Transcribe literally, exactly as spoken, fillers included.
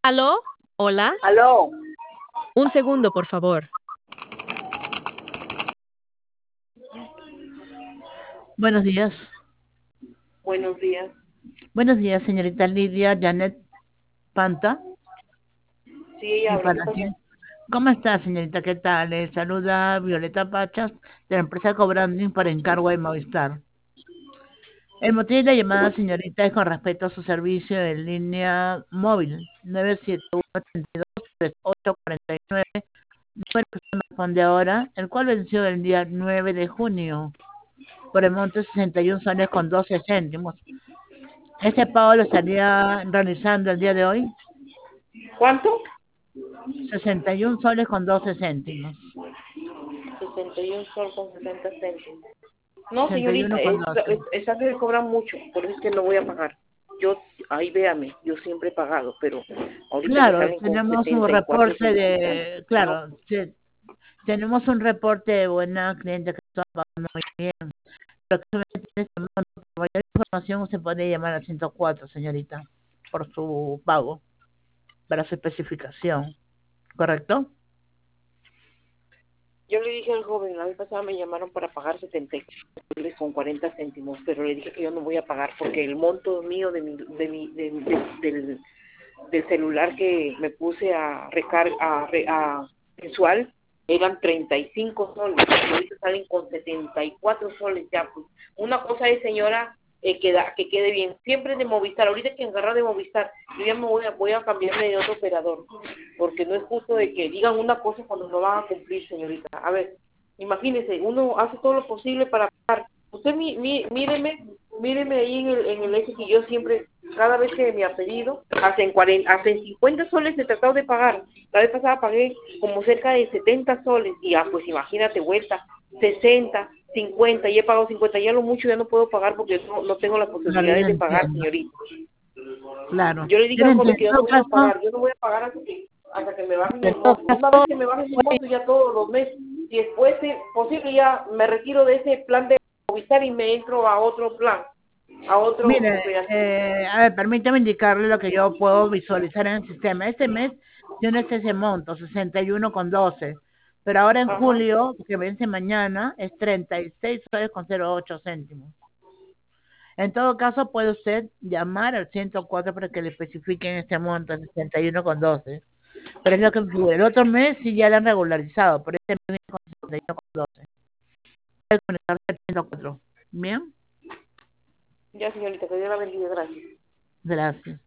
¿Aló? ¿Hola? Aló. Un segundo, por favor. Buenos días. Buenos días. Buenos días, señorita Lidia Janet Panta. Sí, ella habla. Para ti. ¿Cómo está, señorita? ¿Qué tal? Le saluda Violeta Pachas, de la empresa Cobranding para encargo de Movistar. El motivo de la llamada, señorita, es con respecto a su servicio en línea móvil nueve siete uno, tres dos, tres ocho cuatro nueve, número que usted me responde ahora, el cual venció el día nueve de junio por el monto de sesenta y un soles con doce céntimos. ¿Este pago lo estaría realizando el día de hoy? ¿Cuánto? sesenta y un soles con doce céntimos. sesenta y un sol con sesenta céntimos. No, sesenta y uno señorita, con es, doce. es, esa que cobran mucho, por eso es que no voy a pagar. Yo, ahí véame, yo siempre he pagado, pero ahorita me Claro, salen con tenemos un setenta y cuatro reporte centavos. de, claro, sí, tenemos un reporte de buena cliente que está pagando muy bien. Pero que solamente tiene este monto. Por mayor información usted puede llamar al ciento cuatro, señorita, por su pago, para su especificación, ¿correcto? Yo le dije al joven, la vez pasada me llamaron para pagar setenta y cuatro con cuarenta céntimos, pero le dije que yo no voy a pagar porque el monto mío de mi, de mi, de, de, del, del celular que me puse a recargar, a, re, a mensual, eran treinta y cinco soles, y ahorita salen con setenta y cuatro soles ya. Pues. Una cosa es, señora, eh, que, da, que quede bien, siempre de Movistar, ahorita que agarra de Movistar, yo ya me voy a, voy a cambiarme de otro operador, porque no es justo de que digan una cosa cuando no van a cumplir, señorita. A ver, imagínese, uno hace todo lo posible para pagar. Usted mi, mi, míreme, míreme ahí en el, en el ese que yo siempre, cada vez que me ha pedido, hacen cuarenta, hacen cincuenta soles he tratado de pagar. La vez pasada pagué como cerca de setenta soles y ya, pues imagínate, vuelta, sesenta, cincuenta, y he pagado cincuenta, ya lo mucho ya no puedo pagar porque no, no tengo las Claro, yo posibilidades de pagar, entiendo. señorita. Claro. Yo le dije Yo al joven que yo no entiendo, voy a caso, pagar, yo no voy a pagar hasta que, hasta que me bajen en el todo monto. Una vez caso, que me bajen el monto ya todos los meses, y después si posible ya me retiro de ese plan de Movistar y me entro a otro plan, a otro, mire, pues, eh, a ver, permítame indicarle lo que yo puedo visualizar en el sistema. Este mes yo no sé ese monto, sesenta y uno con doce, pero ahora en ajá. julio, que vence mañana, es treinta y seis soles con cero ocho céntimos. En todo caso, puede usted llamar al ciento cuatro para que le especifiquen este monto, sesenta y uno con doce. Pero es lo que figura. El otro mes sí ya lo han regularizado, por este mes con sesenta y uno con doce. Puede conectarse al ciento cuatro. Bien, Ya, señorita, que Dios la bendiga, gracias. gracias.